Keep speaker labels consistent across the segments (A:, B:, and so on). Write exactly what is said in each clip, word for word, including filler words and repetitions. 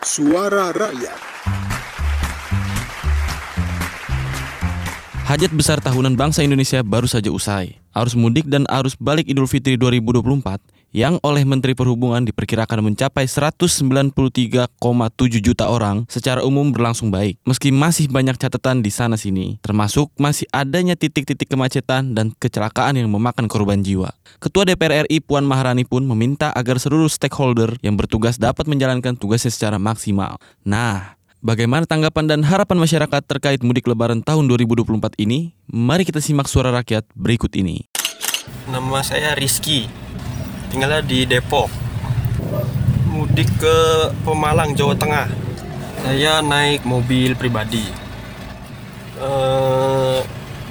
A: Suara Rakyat.
B: Hajat besar tahunan bangsa Indonesia baru saja usai. Arus mudik dan arus balik Idul Fitri dua ribu dua puluh empat yang oleh Menteri Perhubungan diperkirakan mencapai seratus sembilan puluh tiga koma tujuh juta orang secara umum berlangsung baik. Meski masih banyak catatan di sana-sini, termasuk masih adanya titik-titik kemacetan dan kecelakaan yang memakan korban jiwa. Ketua D P R R I Puan Maharani pun meminta agar seluruh stakeholder yang bertugas dapat menjalankan tugasnya secara maksimal. Nah, bagaimana tanggapan dan harapan masyarakat terkait mudik lebaran tahun dua ribu dua puluh empat ini? Mari kita simak suara rakyat berikut ini.
C: Nama saya Rizky, tinggalnya di Depok. Mudik ke Pemalang, Jawa Tengah. Saya naik mobil pribadi. Uh,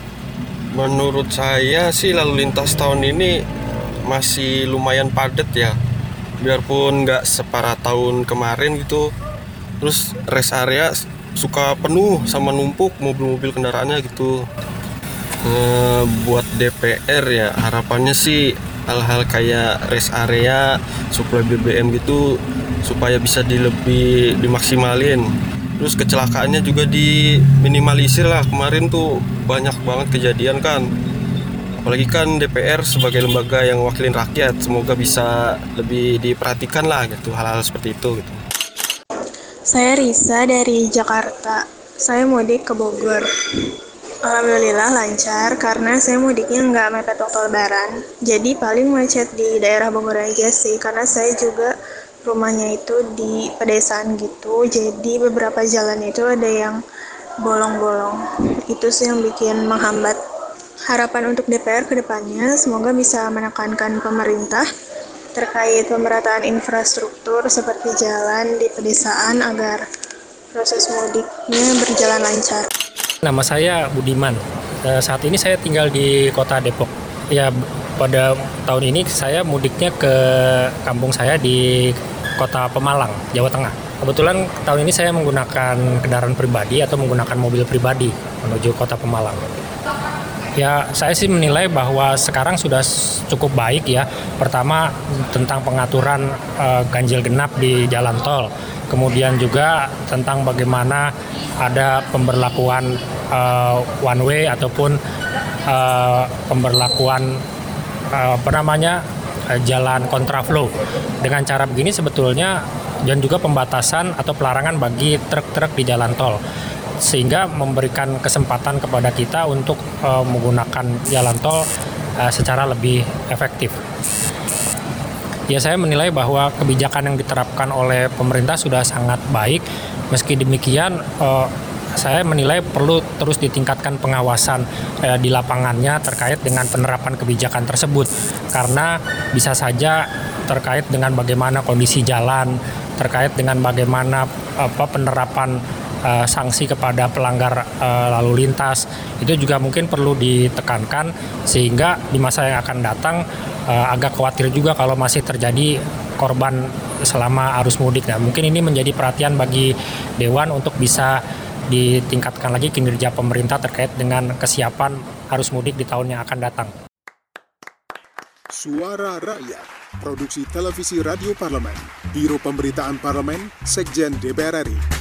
C: menurut saya sih lalu lintas tahun ini masih lumayan padat ya. Biarpun nggak separah tahun kemarin gitu. Terus rest area suka penuh sama numpuk mobil-mobil kendaraannya gitu. E, buat D P R ya harapannya sih hal-hal kayak rest area, suplai B B M gitu supaya bisa di lebih dimaksimalin. Terus kecelakaannya juga diminimalisir lah. Kemarin tuh banyak banget kejadian kan. Apalagi kan D P R sebagai lembaga yang wakilin rakyat, semoga bisa lebih diperhatikan lah gitu hal-hal seperti itu gitu.
D: Saya Risa dari Jakarta. Saya mudik ke Bogor. Alhamdulillah lancar karena saya mudiknya nggak mepet waktu lebaran. Jadi paling macet di daerah Bogor aja sih, karena saya juga rumahnya itu di pedesaan gitu. Jadi beberapa jalan itu ada yang bolong-bolong. Itu sih yang bikin menghambat. Harapan untuk D P R ke depannya semoga bisa menekankan pemerintah terkait pemerataan infrastruktur seperti jalan di pedesaan agar proses mudiknya berjalan lancar.
E: Nama saya Budiman. E, saat ini saya tinggal di kota Depok. Ya, pada tahun ini saya mudiknya ke kampung saya di kota Pemalang, Jawa Tengah. Kebetulan tahun ini saya menggunakan kendaraan pribadi atau menggunakan mobil pribadi menuju kota Pemalang. Ya, saya sih menilai bahwa sekarang sudah cukup baik ya. Pertama tentang pengaturan uh, ganjil genap di jalan tol. Kemudian juga tentang bagaimana ada pemberlakuan uh, one way ataupun uh, pemberlakuan uh, apa namanya uh, jalan kontraflow. Dengan cara begini sebetulnya dan juga pembatasan atau pelarangan bagi truk-truk di jalan tol, sehingga memberikan kesempatan kepada kita untuk uh, menggunakan jalan tol uh, secara lebih efektif. Ya, saya menilai bahwa kebijakan yang diterapkan oleh pemerintah sudah sangat baik. Meski demikian, uh, saya menilai perlu terus ditingkatkan pengawasan uh, di lapangannya terkait dengan penerapan kebijakan tersebut. Karena bisa saja terkait dengan bagaimana kondisi jalan, terkait dengan bagaimana apa penerapan Uh, sanksi kepada pelanggar uh, lalu lintas, itu juga mungkin perlu ditekankan sehingga di masa yang akan datang uh, agak khawatir juga kalau masih terjadi korban selama arus mudik. Nah, mungkin ini menjadi perhatian bagi Dewan untuk bisa ditingkatkan lagi kinerja pemerintah terkait dengan kesiapan arus mudik di tahun yang akan datang.
A: Suara Rakyat, produksi televisi Radio Parlemen, Biro Pemberitaan Parlemen, Sekjen D P R R I.